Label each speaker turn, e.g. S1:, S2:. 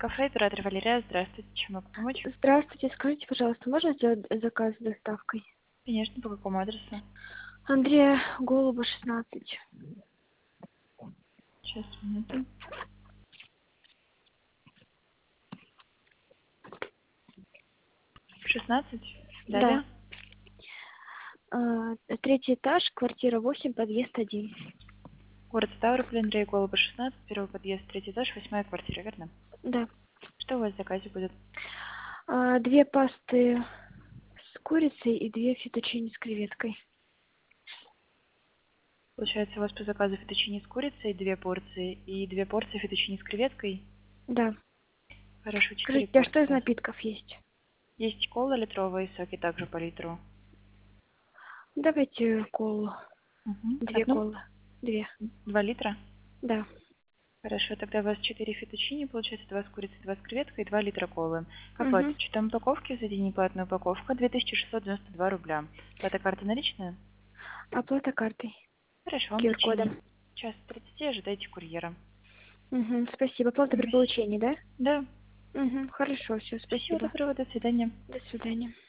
S1: Кафе «Оператор Валерия». Здравствуйте. Чем могу помочь?
S2: Здравствуйте, скажите, пожалуйста, можно сделать заказ с доставкой?
S1: Конечно, по какому адресу?
S2: Андрея Голуба, 16.
S1: Сейчас, минуту. 16.
S2: Да.
S1: Далее.
S2: Третий этаж, квартира 8, подъезд 1.
S1: Город Ставрополь, Андрея Голуба, 16. Первый подъезд, третий этаж, 8-я квартира, верно?
S2: Да.
S1: Что у вас в заказе будет?
S2: Две пасты с курицей и две фетучини с креветкой.
S1: Получается, у вас по заказу фетучини с курицей 2 порции и 2 порции фетучини с креветкой.
S2: Да.
S1: Хорошо, 4
S2: Скажите, а что из
S1: порции.
S2: напитков есть?
S1: Есть кола литровая и соки также по литру.
S2: Давайте колу.
S1: Угу.
S2: Две
S1: Одну?
S2: колы. Две.
S1: 2 литра?
S2: Да.
S1: Хорошо, тогда у вас 4 фетучини, получается 2 с курицей, 2 с креветкой и 2 литра колы. Как
S2: Угу.
S1: платите? С учетом упаковки, за день неплатная упаковка 2692 рубля. Плата карты наличная?
S2: Оплата картой.
S1: Хорошо, вам в течение
S2: QR-кодом.
S1: часа 30 ожидайте курьера.
S2: Угу. Спасибо. Оплата при
S1: Спасибо.
S2: получении, да?
S1: Да.
S2: Угу. Хорошо, все,
S1: Всего
S2: спасибо.
S1: доброго, до свидания.
S2: До свидания.